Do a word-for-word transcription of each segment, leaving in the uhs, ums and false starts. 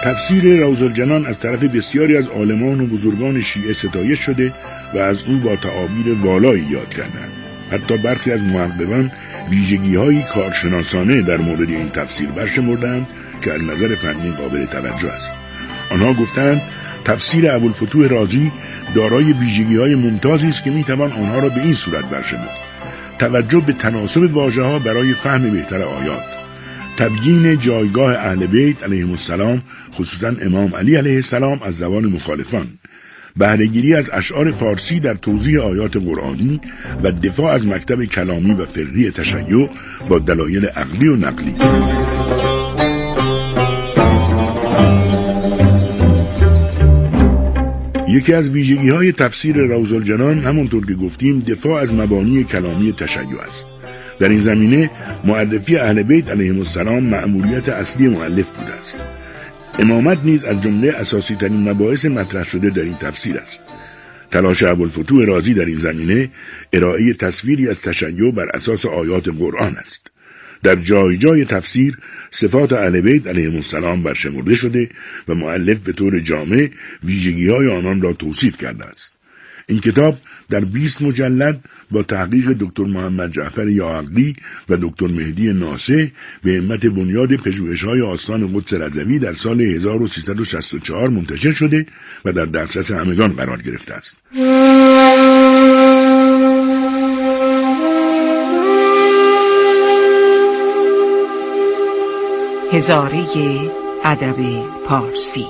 تفسیر روض الجنان از طرف بسیاری از عالمان و بزرگان شیعه ستایش شده و از او با تعابیر والایی یاد کردند. حتی برخی از محققان ویژگی‌های کارشناسانه در مورد این تفسیر برشمردند که از نظر فنی قابل توجه است. آنها گفتند تفسیر ابوالفتوح رازی دارای ویژگی‌های ممتازی است که می‌توان آنها را به این صورت برشمرد: توجه به تناسب واژه‌ها برای فهم بهتر آیات، تبیین جایگاه اهل بیت علیهم السلام خصوصا امام علی علیه السلام از زبان مخالفان، بهره‌گیری از اشعار فارسی در توضیح آیات قرآنی و دفاع از مکتب کلامی و فقهی تشیع با دلایل عقلی و نقلی. یکی از ویژگی‌های تفسیر روض الجنان همونطور که گفتیم دفاع از مبانی کلامی تشیع است. در این زمینه معرفی اهل بیت علیهم السلام مأموریت اصلی مؤلف بوده است. امامت نیز از جمله اساسی ترین مباحث مطرح شده در این تفسیر است. تلاش ابوالفتوح رازی در این زمینه ارائه تصویری از تشیع بر اساس آیات قرآن است. در جای جای تفسیر صفات اهل بیت علیهم السلام برشمرده شده و مؤلف به طور جامع ویژگی‌های آنان را توصیف کرده است. این کتاب در بیست مجلد با تحقیق دکتر محمد جعفر یاعقلی و دکتر مهدی ناصح به همت بنیاد پژوهش‌های آستان قدس رضوی در سال هزار و سیصد و شصت و چهار منتشر شده و در دسترس همگان قرار گرفته است. هزاره ادب پارسی.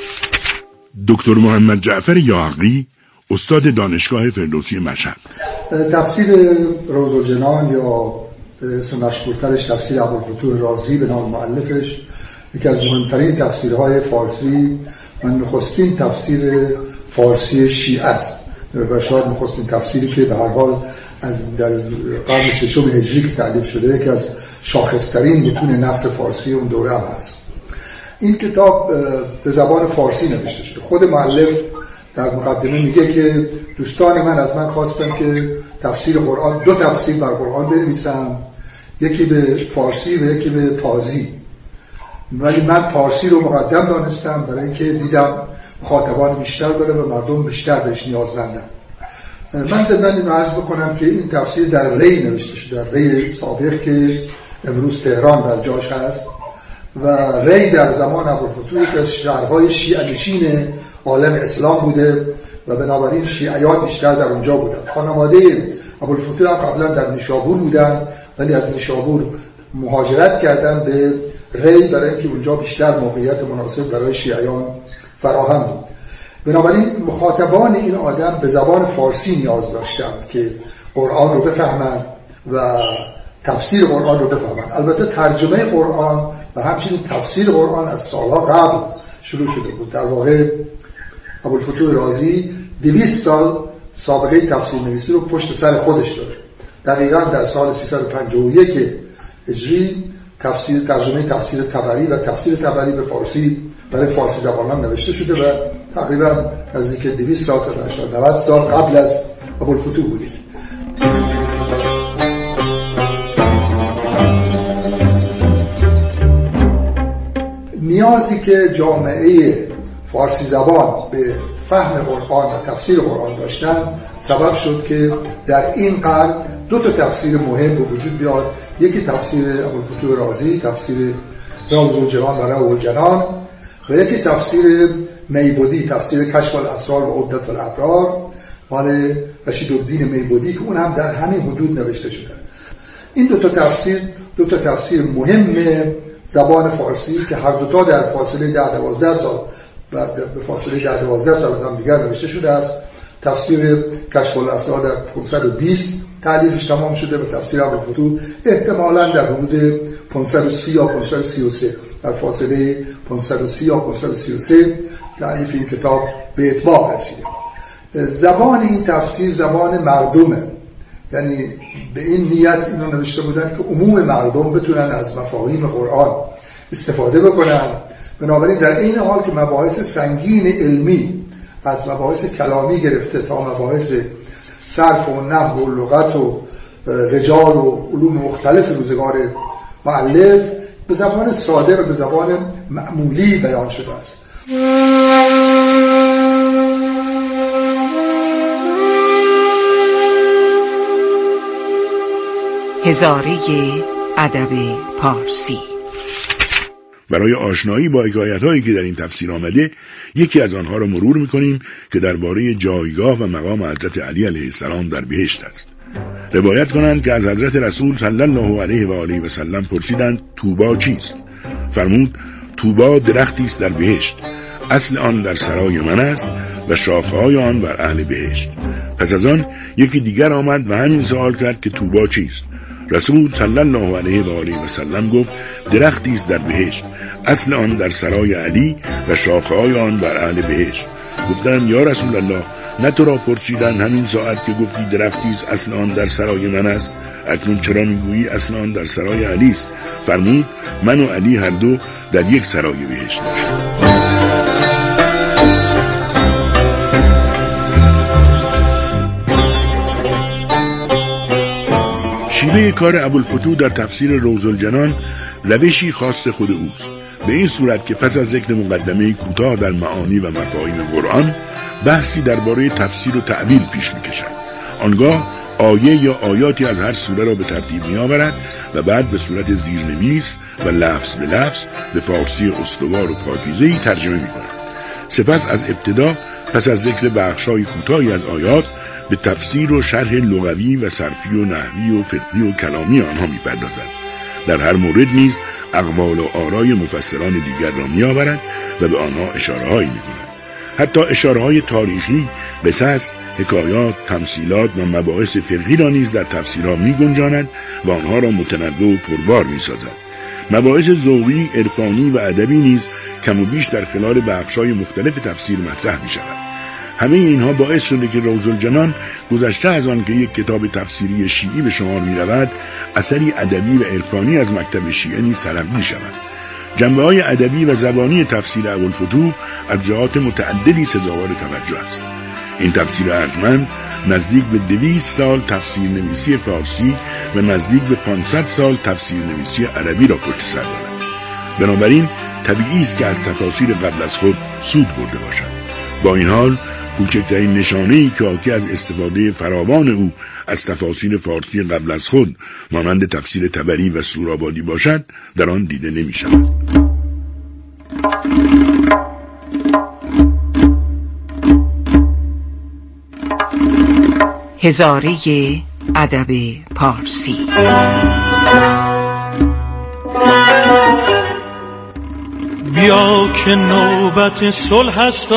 دکتر محمد جعفر یاعقلی، استاد دانشگاه فردوسی مشهد. تفسیر روض الجنان یا اسم مشهورترش تفسیر ابوالفتوح رازی به نام مؤلفش یکی از مهمترین تفسیرهای فارسی و نخستین تفسیر فارسی شیعه است و شاید نخستین تفسیری که به هر حال از در قرن ششم هجری که تألیف شده یکی از شاخصترین متون نثر فارسی اون دوره هم هست. این کتاب به زبان فارسی نوشته شده. خود مؤلف در مقدمه میگه که دوستان من از من خواستن که تفسیر قرآن دو تفسیر بر قرآن بنویسم، یکی به فارسی و یکی به تازی، ولی من فارسی رو مقدم دانستم برای اینکه دیدم مخاطبان بیشتر داره و مردم بیشتر بهش نیازمندن. من ضمن این عرض بکنم که این تفسیر در ری نوشته شده، در ری سابق که امروز تهران بر جاش هست و ری در زمان ابوالفتوح یکی از شهرهای شیعه نشین عالم اسلام بوده و بنابراین شیعیان بیشتر در اونجا بودن. خانواده ابوالفتوح هم قبلا در نیشابور بودن ولی از نیشابور مهاجرت کردن به ری برای اینکه اونجا بیشتر موقعیت مناسب برای شیعیان فراهم بود. بنابراین مخاطبان این آدم به زبان فارسی نیاز داشتن که قرآن رو بفهمن و تفسیر قرآن رو بفهمن. البته ترجمه قرآن و همچنین تفسیر قرآن از سالها قبل شروع شده بود. در واقع ابوالفتوح رازی دویست سال سابقه تفسیر نویسی رو پشت سر خودش داره. دقیقاً در سال سیصد و پنجاه و یک هجری تفسیر ترجمه تفسیر طبری و تفسیر طبری به فارسی برای فارسی زبانان نوشته شده و تقریباً نزدیک دویست سال تا هشتاد نود سال قبل از ابوالفتوح بوده. نیازی که جامعه فارسی زبان به فهم قرآن و تفسیر قرآن داشتن سبب شد که در این قرن دو تا تفسیر مهم به وجود بیاد. یکی تفسیر ابوالفتوح رازی، تفسیر روض الجنان و روح الجنان، و یکی تفسیر میبودی، تفسیر کشف الاسرار و عدت الابرار مال رشیدالدین میبودی که اون هم در همین حدود نوشته شده. این دو تا تفسیر دو تا تفسیر مهم زبان فارسی که هر دو تا در فاصله ده دوازده سال و به فاصله ده دوازده سال هم دیگر نوشته شده است. تفسیر کشف الاسرار در پانصد و بیست تألیفش تمام شده و تفسیر ابوالفتوح احتمالاً در حدود پانصد و سی یا پانصد و سی و سه در فاصله پانصد و سی یا پانصد و سی و سه تألیف این کتاب به اتمام رسیده. زبان این تفسیر زبان مردمه، یعنی به این نیت اینو نوشته بودن که عموم مردم بتونن از مفاهیم قرآن استفاده بکنن. بنابراین در این حال که مباحث سنگین علمی از مباحث کلامی گرفته تا مباحث صرف و نحو و لغت و رجال و علوم مختلف روزگار مؤلف به زبان ساده و به زبان معمولی بیان شده است. هزاره ادب پارسی. برای آشنایی با حکایت‌هایی که در این تفسیر آمده، یکی از آنها را مرور می‌کنیم که درباره جایگاه و مقام حضرت علی علیه السلام در بهشت است. روایت کنند که از حضرت رسول صلی الله علیه و آله و سلم پرسیدند طوبی چیست؟ فرمود طوبی درختی است در بهشت، اصل آن در سرای من است و شاخه‌های آن بر اهل بهشت. پس از آن یکی دیگر آمد و همین سوال کرد که طوبی چیست؟ رسول صلی الله علیه و آله و سلم گفت درختی است در بهشت، اصل آن در سرای علی و شاخه‌های آن بر اهل بهشت. گفتند یا رسول الله، نه تو را پرسیدند همین ساعت که گفتی درختی است اصل آن در سرای من است، اکنون چرا میگویی اصل آن در سرای علی است؟ فرمود من و علی هر دو در یک سرای بهشت باشیم. شیوه کار ابوالفتوح در تفسیر روض الجنان روشی خاص خود اوست، به این صورت که پس از ذکر مقدمه کوتاه در معانی و مفاهیم قرآن، بحثی درباره تفسیر و تعبیر پیش می‌کشد. آنگاه آیه یا آیاتی از هر سوره را به ترتیب می‌آورد و بعد به صورت زیرنویس و لفظ به لفظ به فارسی استوار و پاکیزه‌ای ترجمه می‌کند. سپس از ابتدا پس از ذکر بخش‌های کوتاهی از آیات به تفسیر و شرح لغوی و صرفی و نحوی و فقهی و کلامی آنها می‌پردازد. در هر مورد نیز اقوال و آرای مفسران دیگر را می‌آورد و به آنها اشاره‌هایی می‌کند. حتی اشاره‌های تاریخی، قصص، حکایات، تمثیلات و مباحث فقهی را نیز در تفسیرها می‌گنجاند و آنها را متنوع و پربار می‌سازد. مباحث ذوقی، عرفانی و ادبی نیز کم و بیش در خلال بخش‌های مختلف تفسیر مطرح می‌شود. همه اینها باعث شده که روض الجنان گذشته از آن که یک کتاب تفسیری شیعی به شمار می‌رود، اثری ادبی و عرفانی از مکتب شیعه نیز تلقی شود. جنبه‌های ادبی و زبانی تفسیر ابوالفتوح از جهات متعددی سزاوار توجه است. این تفسیر ارجمند نزدیک به دویست سال تفسیر نویسی فارسی و نزدیک به پانصد سال تفسیر نویسی عربی را پشت سر دارد. بنابراین طبیعی است که از تفاسیر قبل از خود سود برده باشد. با این حال کوچکترین نشانه‌ای که حاکی از استفاده فراوان او از تفاسیر فارسی قبل از خود مانند تفسیر طبری و سورابادی باشد در آن دیده نمی شود. هزاره ادب پارسی. بیا که نوبت صلح است و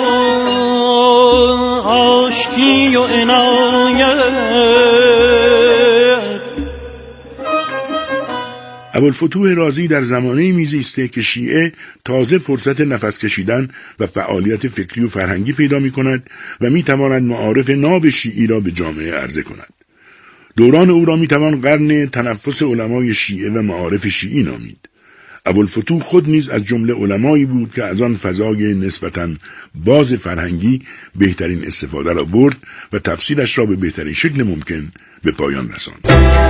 آشتی و عنایت. ابوالفتوح رازی در زمانه‌ای میزیسته که شیعه تازه فرصت نفس کشیدن و فعالیت فکری و فرهنگی پیدا می‌کند و می‌تواند معارف ناب شیعی را به جامعه عرضه کند. دوران او را می‌توان قرن تنفس علمای شیعه و معارف شیعی نامید. ابوالفتوح خود نیز از جمله علمایی بود که از آن فضای نسبتاً باز فرهنگی بهترین استفاده را برد و تفسیرش را به بهترین شکل ممکن به پایان رساند.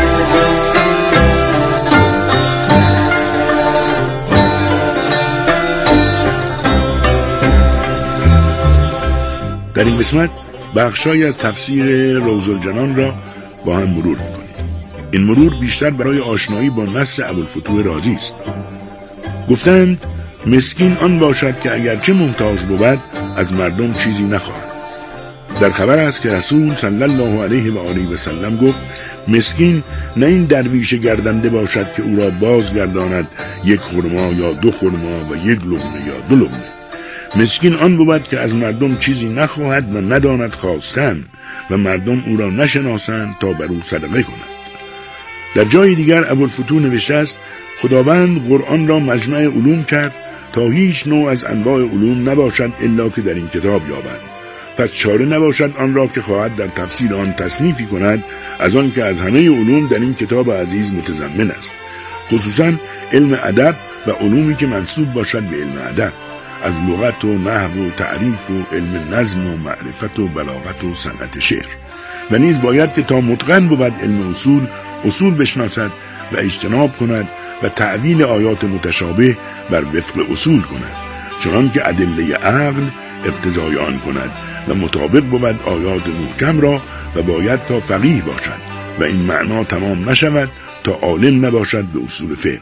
در این قسمت بخشایی از تفسیر روض الجنان را با هم مرور می‌کنیم. این مرور بیشتر برای آشنایی با نثر ابوالفتوح رازی است. گفتند مسکین آن باشد که اگرچه محتاج بود از مردم چیزی نخواهد. در خبر است که رسول صلی الله علیه و آله و سلم گفت مسکین نه این درویش گردنده باشد که او را بازگرداند یک خرما یا دو خرما و یک لقمه یا دو لقمه. مسکین آن بود که از مردم چیزی نخواهد و نداند خواستن و مردم او را نشناسند تا بر او صدقه کند. در جای دیگر ابوالفتوح نوشته است خداوند قرآن را مجمع علوم کرد تا هیچ نوع از انواع علوم نباشد الا که در این کتاب یابد. پس چاره نباشد آن را که خواهد در تفسیر آن تصنیفی کند از آن که از همه علوم در این کتاب عزیز متضمن است، خصوصا علم ادب و علومی که منسوب باشد به علم ادب، از لغت و نحو و تعریف و علم نظم و معرفت و بلاغت و صنعت شعر. و نیز باید که تا متقن بود علم اصول اصول بشناسد و اجتناب کند و تعویل آیات متشابه بر وفق اصول کند، چنان که ادله عقل اقتضای آن کند و مطابق بود آیات محکم را و باید تا فقیه باشد و این معنا تمام نشود تا عالم نباشد به اصول فقه.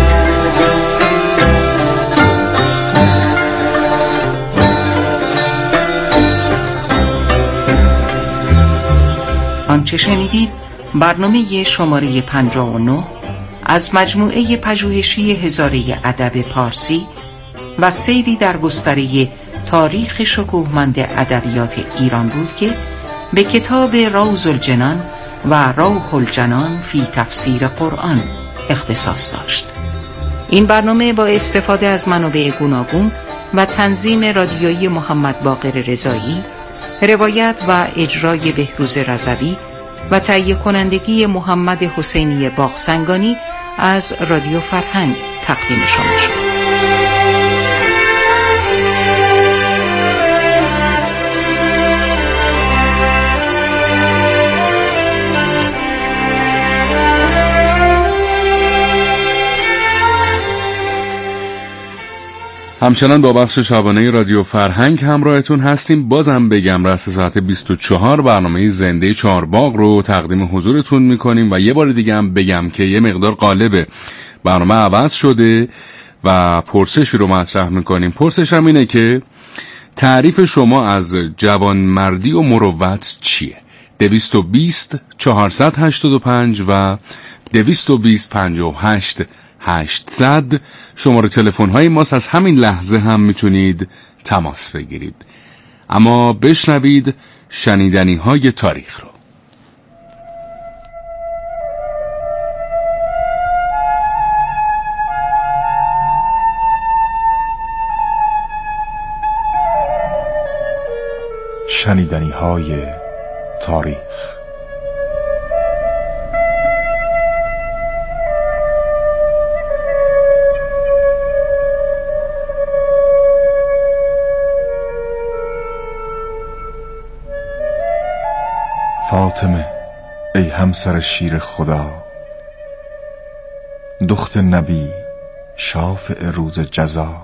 آنچه شنیدید برنامه شماره پنجاه و نه از مجموعه پژوهشی هزاره ادب پارسی و سیری در گستره تاریخ شکوهمند ادبیات ایران بود که به کتاب روض الجنان و روح الجنان فی تفسیر قرآن اختصاص داشت. این برنامه با استفاده از منابع گوناگون و تنظیم رادیویی محمد باقر رضایی، روایت و اجرای بهروز رضوی و تهیه کنندگی محمد حسینی باغسنگانی از رادیو فرهنگ تقدیم شما شد. همچنان با بخش شبانه رادیو فرهنگ همراهتون هستیم. بازم بگم رأس ساعت بیست و چهار برنامه زنده چهارباغ رو تقدیم حضورتون میکنیم و یه بار دیگه هم بگم که یه مقدار قالب برنامه عوض شده و پرسشی رو مطرح میکنیم. پرسش هم اینه که تعریف شما از جوانمردی و مروت چیه؟ دویست و بیست چهارصد هشتاد و پنج و دویست و بیست پنجاه و هشت هشتصد شماره تلفن های ماست. از همین لحظه هم میتونید تماس بگیرید. اما بشنوید شنیدنی های تاریخ رو. شنیدنی های تاریخ. فاطمه ای همسر شیر خدا، دخت نبی شافع روز جزا،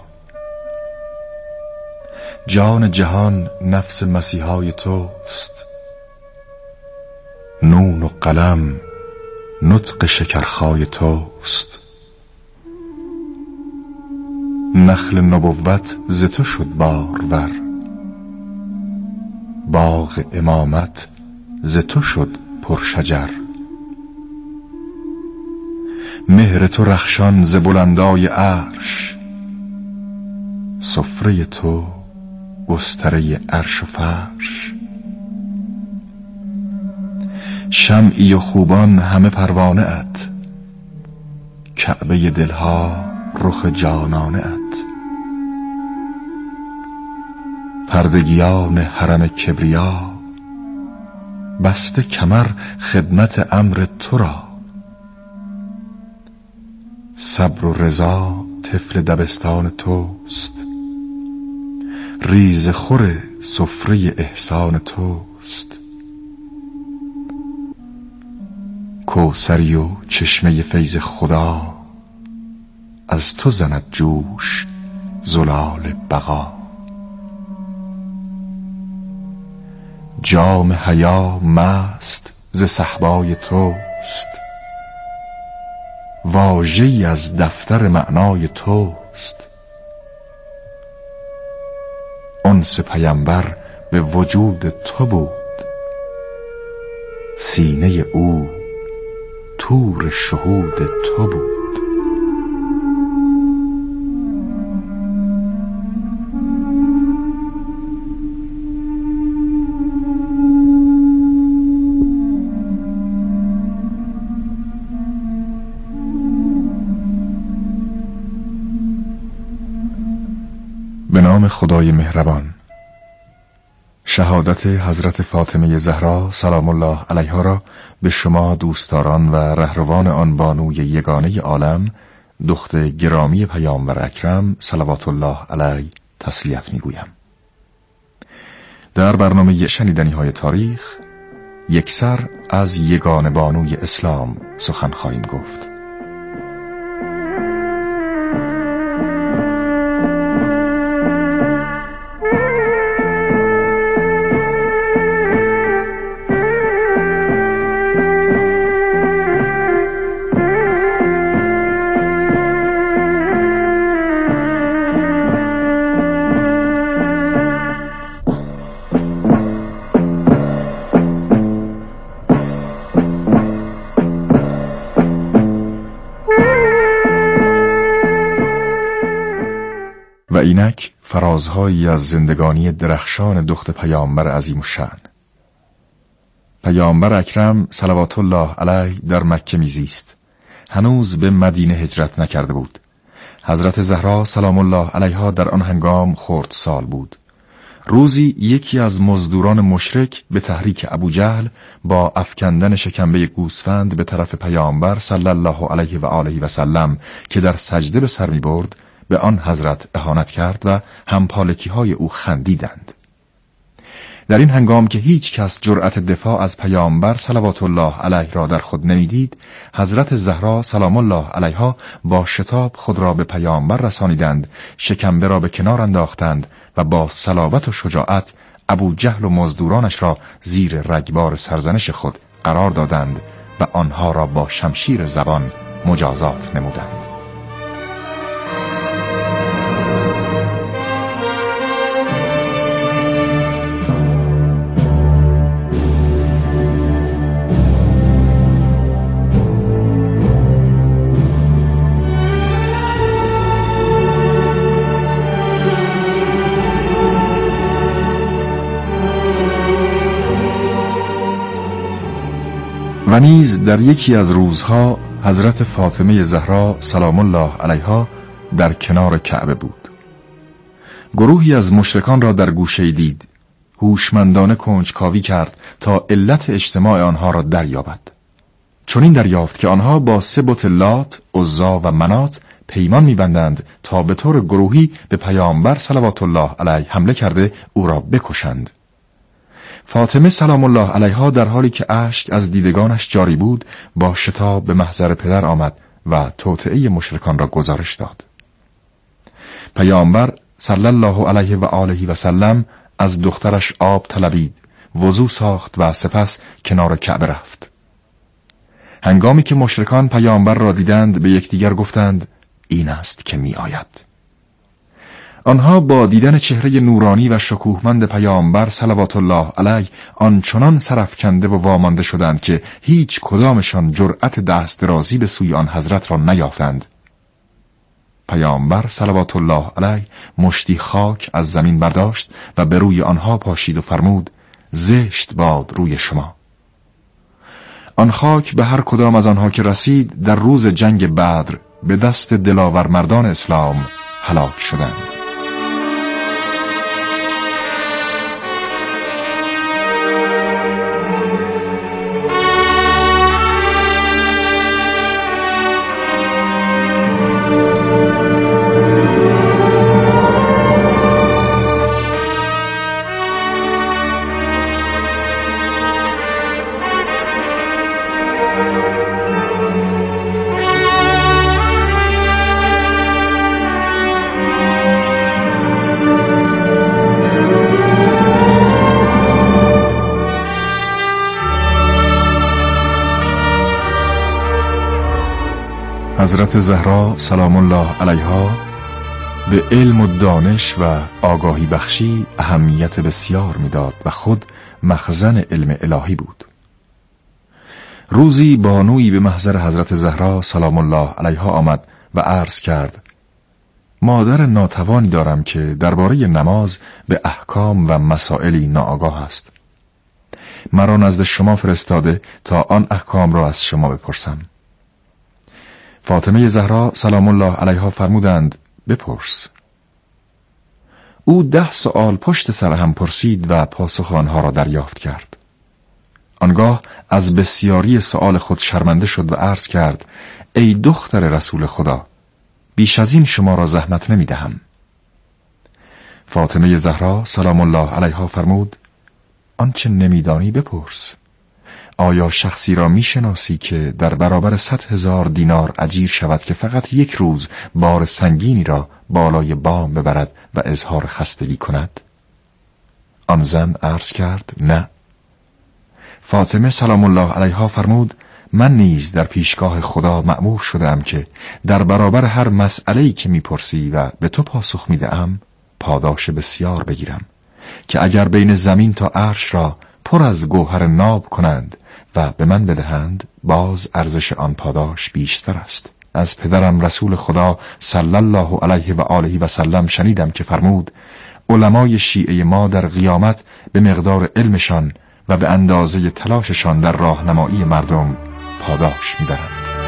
جان جهان نفس مسیحای توست، نون و قلم نطق شکرخای توست، نخل نبوت ز تو شد بارور، باغ امامت ز تو شد پرشجر، مهر تو رخشان ز بلندای عرش، سفره تو گستره عرش و فرش، شمعی و خوبان همه پروانه ات، کعبه دلها رخ جانانه ات، پردگیان حرم کبریا، بسته کمر خدمت امر تو را، صبر و رضا طفل دبستان توست، ریز خور سفره احسان توست، کوثری و چشمه فیض خدا، از تو زند جوش زلال بقا، جام حیا مست ز صهبای توست، واژه‌ای از دفتر معنای توست، انس پیمبر به وجود تو بود، سینه او طور شهود تو بود. به نام خدای مهربان. شهادت حضرت فاطمه زهرا سلام الله علیها را به شما دوستداران و رهروان آن بانوی یگانه عالم، دختر گرامی پیامبر اکرم صلوات الله علیه تسلیت میگویم. در برنامه شنیدنی های تاریخ یکسر از یگانه بانوی اسلام سخن خواهیم گفت. اینک فرازهایی از زندگانی درخشان دخت پیامبر عظیم الشأن. پیامبر اکرم صلوات الله علیه در مکه میزیست. هنوز به مدینه هجرت نکرده بود. حضرت زهرا سلام الله علیها در آن هنگام خردسال بود. روزی یکی از مزدوران مشرک به تحریک ابوجهل با افکندن شکمبه گوسفند به طرف پیامبر صلی الله علیه و آله و سلم که در سجده به سر می برد به آن حضرت اهانت کرد و همپالکی های او خندیدند. در این هنگام که هیچ کس جرأت دفاع از پیامبر صلوات الله علیه را در خود نمیدید، حضرت زهرا سلام الله علیها با شتاب خود را به پیامبر رسانیدند، شکمبه را به کنار انداختند و با صلابت و شجاعت ابو جهل و مزدورانش را زیر رگبار سرزنش خود قرار دادند و آنها را با شمشیر زبان مجازات نمودند. و نیز در یکی از روزها حضرت فاطمه زهرا سلام الله علیها در کنار کعبه بود. گروهی از مشرکان را در گوشه دید. هوشمندانه کنجکاوی کرد تا علت اجتماع آنها را دریابد. چنین دریافت که آنها با سه بت لات، عزا و منات پیمان می‌بندند تا به طور گروهی به پیامبر صلوات الله علیه حمله کرده او را بکشند. فاطمه سلام الله علیها در حالی که اشک از دیدگانش جاری بود با شتاب به محضر پدر آمد و توطئه مشرکان را گزارش داد. پیامبر صلی الله علیه و آله و سلم از دخترش آب طلبید، وضو ساخت و سپس کنار کعبه رفت. هنگامی که مشرکان پیامبر را دیدند به یکدیگر گفتند این است که می آید. آنها با دیدن چهره نورانی و شکوهمند پیامبر صلوات الله علیه آنچنان سرافکنده و وامانده شدند که هیچ کدامشان جرأت دست درازی به سوی آن حضرت را نیافتند. پیامبر صلوات الله علیه مشتی خاک از زمین برداشت و به روی آنها پاشید و فرمود زشت باد روی شما. آن خاک به هر کدام از آنها که رسید در روز جنگ بدر به دست دلاور مردان اسلام هلاک شدند. حضرت زهرا سلام الله علیها به علم و دانش و آگاهی بخشی اهمیت بسیار میداد و خود مخزن علم الهی بود. روزی بانویی به محضر حضرت زهرا سلام الله علیها آمد و عرض کرد مادر ناتوانی دارم که درباره نماز به احکام و مسائلی ناآگاه است. مرا نزد شما فرستاده تا آن احکام را از شما بپرسم. فاطمه زهرا سلام الله علیها فرمودند بپرس. او ده سؤال پشت سر هم پرسید و پاسخ آنها را دریافت کرد. آنگاه از بسیاری سؤال خود شرمنده شد و عرض کرد ای دختر رسول خدا، بیش از این شما را زحمت نمی دهم. فاطمه زهرا سلام الله علیها فرمود آنچه نمیدانی بپرس. آیا شخصی را میشناسی که در برابر صد هزار دینار اجیر شود که فقط یک روز بار سنگینی را بالای بام ببرد و اظهار خستگی کند؟ آن زن عرض کرد نه. فاطمه سلام الله علیها فرمود من نیز در پیشگاه خدا مأمور شدم که در برابر هر مسئله‌ای که میپرسی و به تو پاسخ میدهم پاداش بسیار بگیرم که اگر بین زمین تا عرش را پر از گوهر ناب کنند و به من بدهند باز ارزش آن پاداش بیشتر است. از پدرم رسول خدا صلی الله علیه و آله و سلم شنیدم که فرمود علمای شیعه ما در قیامت به مقدار علمشان و به اندازه تلاششان در راهنمایی مردم پاداش می‌برند.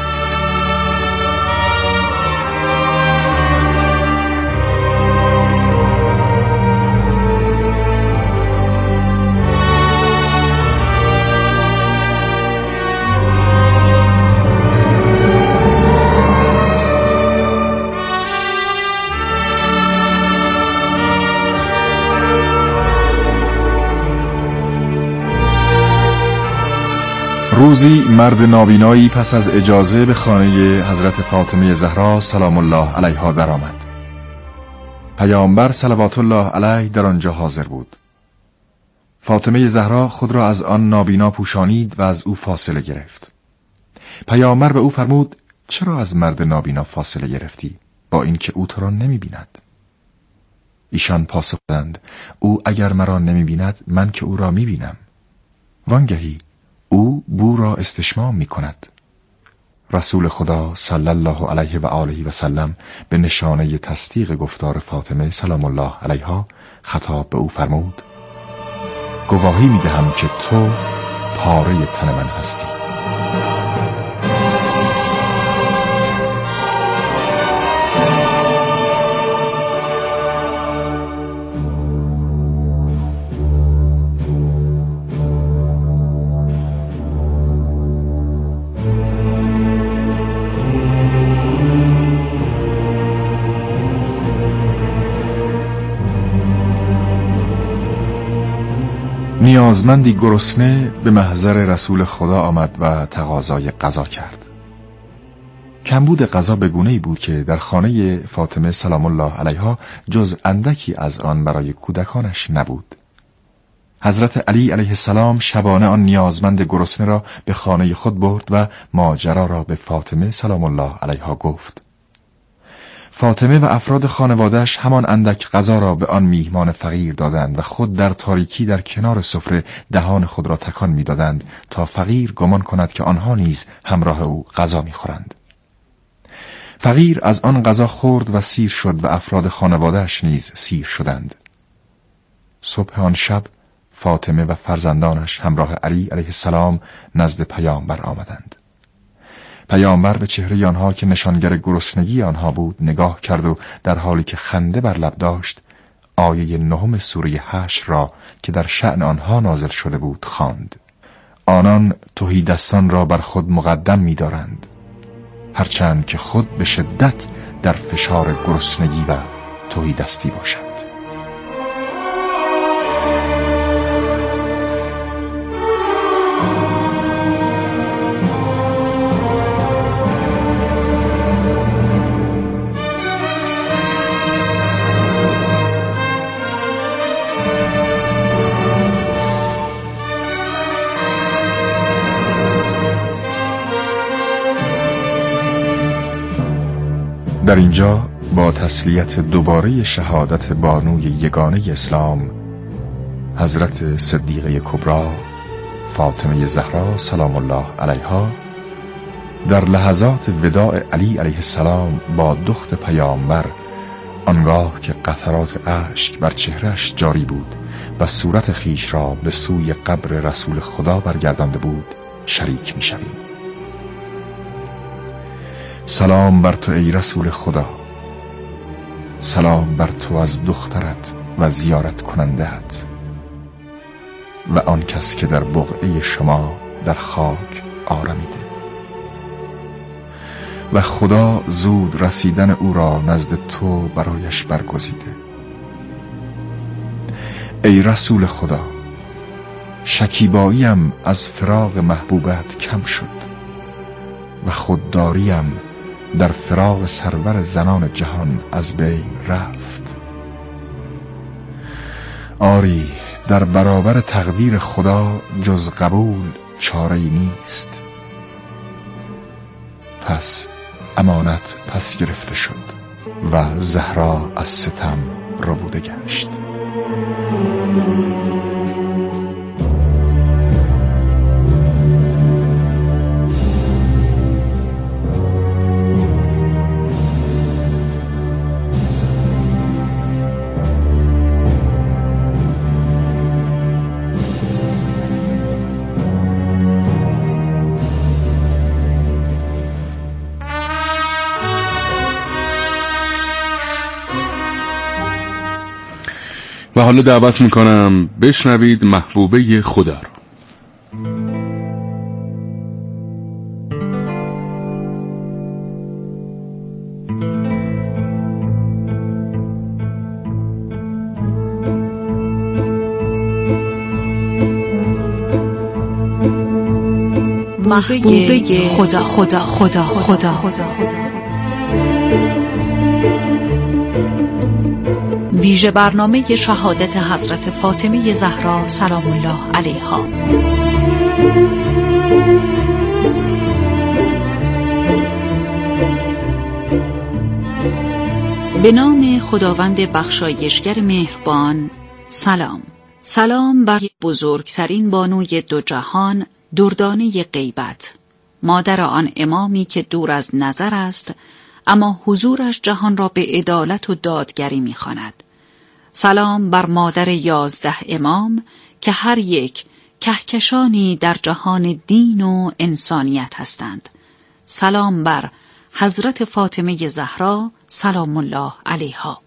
روزی مرد نابینایی پس از اجازه به خانه حضرت فاطمه زهرا سلام الله علیها در آمد. پیامبر صلوات الله علیه در آنجا حاضر بود. فاطمه زهرا خود را از آن نابینا پوشانید و از او فاصله گرفت. پیامبر به او فرمود چرا از مرد نابینا فاصله گرفتی با اینکه او تو را نمی بیند؟ ایشان پاسخ دادند او اگر مرا نمی بیند من که او را می بینم. وانگهی او بو را استشمام می کند. رسول خدا صلی الله علیه و آله و سلم به نشانه تصدیق گفتار فاطمه سلام الله علیها خطاب به او فرمود گواهی می دهم که تو پاره تن من هستی. نیازمندی گرسنه به محضر رسول خدا آمد و تقاضای غذا کرد. کمبود غذا به گونه‌ای بود که در خانه فاطمه سلام الله علیها جز اندکی از آن برای کودکانش نبود. حضرت علی علیه السلام شبانه آن نیازمند گرسنه را به خانه خود برد و ماجرا را به فاطمه سلام الله علیها گفت. فاطمه و افراد خانواده‌اش همان اندک غذا را به آن میهمان فقیر دادند و خود در تاریکی در کنار سفره دهان خود را تکان می‌دادند تا فقیر گمان کند که آنها نیز همراه او غذا می‌خورند. فقیر از آن غذا خورد و سیر شد و افراد خانواده‌اش نیز سیر شدند. صبح آن شب فاطمه و فرزندانش همراه علی علیه السلام نزد پیامبر آمدند. پیامبر به چهره آنها که نشانگر گرسنگی آنها بود نگاه کرد و در حالی که خنده بر لب داشت آیه نهم سوره حشر را که در شأن آنها نازل شده بود خواند. آنان تهیدستان را بر خود مقدم می دارند هرچند که خود به شدت در فشار گرسنگی و تهیدستی باشند. در اینجا با تسلیت دوباره شهادت بانوی یگانه اسلام حضرت صدیقه کبری فاطمه زهرا سلام الله علیها در لحظات وداع علی علیه السلام با دخت پیامبر آنگاه که قطرات اشک بر چهرش جاری بود و صورت خیش را به سوی قبر رسول خدا برگردانده بود شریک می شویم. سلام بر تو ای رسول خدا، سلام بر تو از دخترت و زیارت کننده‌ات و آن کس که در بقعه شما در خاک آرمیده و خدا زود رسیدن او را نزد تو برایش برگزیده. ای رسول خدا، شکیباییم از فراق محبوبت کم شد و خودداریم در فراق سرور زنان جهان از بین رفت. آری در برابر تقدیر خدا جز قبول چاره‌ای نیست. پس امانت پس گرفته شد و زهرا از ستم ربوده گشت. حالا دعوت میکنم بشنوید محبوبه خدا رو. محبوبه خدا خدا خدا خدا خدا ویژه برنامه شهادت حضرت فاطمه زهرا سلام الله علیها. به نام خداوند بخشایشگر مهربان. سلام. سلام بر بزرگترین بانوی دو جهان، دردانه غیبت، مادر آن امامی که دور از نظر است اما حضورش جهان را به عدالت و دادگری می‌خواند. سلام بر مادر یازده امام که هر یک کهکشانی در جهان دین و انسانیت هستند. سلام بر حضرت فاطمه زهرا سلام الله علیها.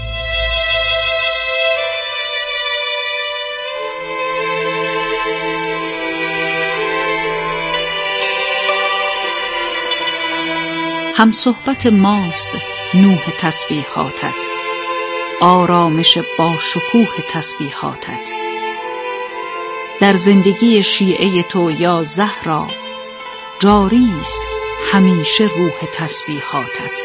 هم صحبت ماست نوح تسبیحاتت، آرامش با شکوه تسبیحاتت. در زندگی شیعه تو یا زهرا جاری است همیشه روح تسبیحاتت.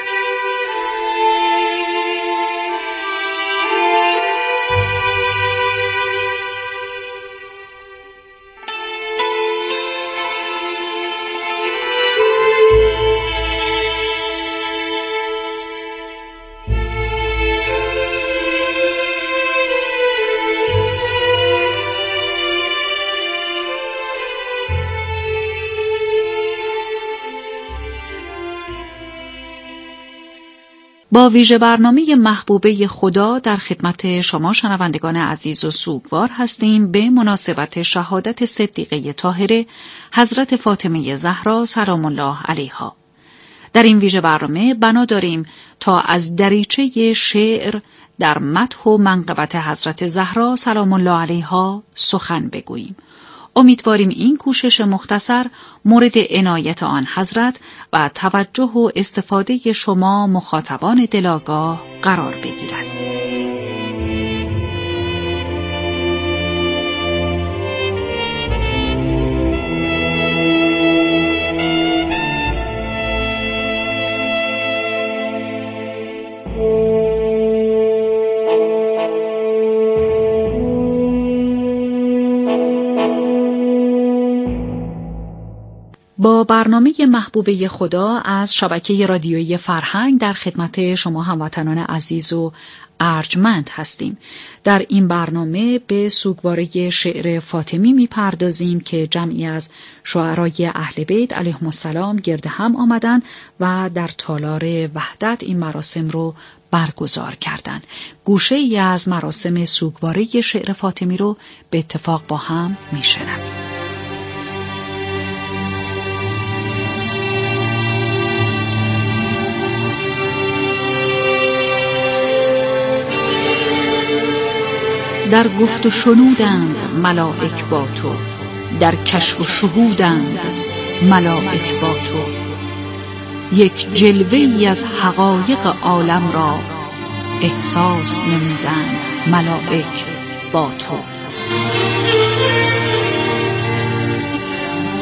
با ویژه برنامه محبوبه خدا در خدمت شما شنوندگان عزیز و سوگوار هستیم به مناسبت شهادت صدیقه طاهره حضرت فاطمه زهرا سلام الله علیها. در این ویژه برنامه بنا داریم تا از دریچه شعر در مدح و منقبت حضرت زهرا سلام الله علیها سخن بگوییم. امیدواریم این کوشش مختصر مورد عنایت آن حضرت و توجه و استفاده شما مخاطبان دلاگاه قرار بگیرد. با برنامه محبوبه خدا از شبکه رادیویی فرهنگ در خدمت شما هموطنان عزیز و ارجمند هستیم. در این برنامه به سوگواری شعر فاطمی میپردازیم که جمعی از شاعرای اهل بیت علیهم السلام گرد هم آمدند و در تالار وحدت این مراسم رو برگزار کردند. گوشه ای از مراسم سوگواری شعر فاطمی رو به اتفاق با هم میشنویم. در گفت و شنودند ملائک با تو، در کشف و شهودند ملائک با تو، یک جلوه‌ای از حقایق عالم را احساس نمودند ملائک با تو.